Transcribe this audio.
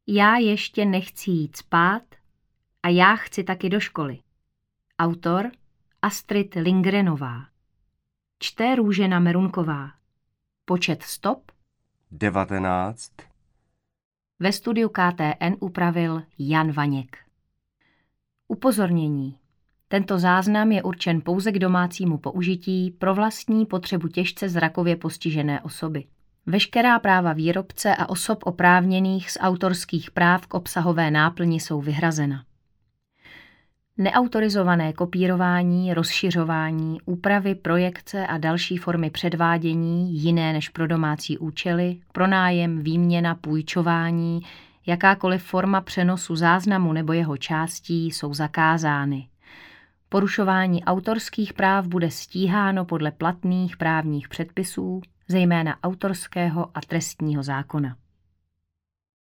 Já ještě nechci jít spát a já chci taky do školy. Autor Astrid Lindgrenová. Čte Růžena Merunková. Počet stop 19. Ve studiu KTN upravil Jan Vaněk. Upozornění. Tento záznam je určen pouze k domácímu použití pro vlastní potřebu těžce zrakově postižené osoby. Veškerá práva výrobce a osob oprávněných z autorských práv k obsahové náplni jsou vyhrazena. Neautorizované kopírování, rozšiřování, úpravy, projekce a další formy předvádění, jiné než pro domácí účely, pronájem, výměna, půjčování, jakákoliv forma přenosu záznamu nebo jeho částí jsou zakázány. Porušování autorských práv bude stíháno podle platných právních předpisů, zejména autorského a trestního zákona.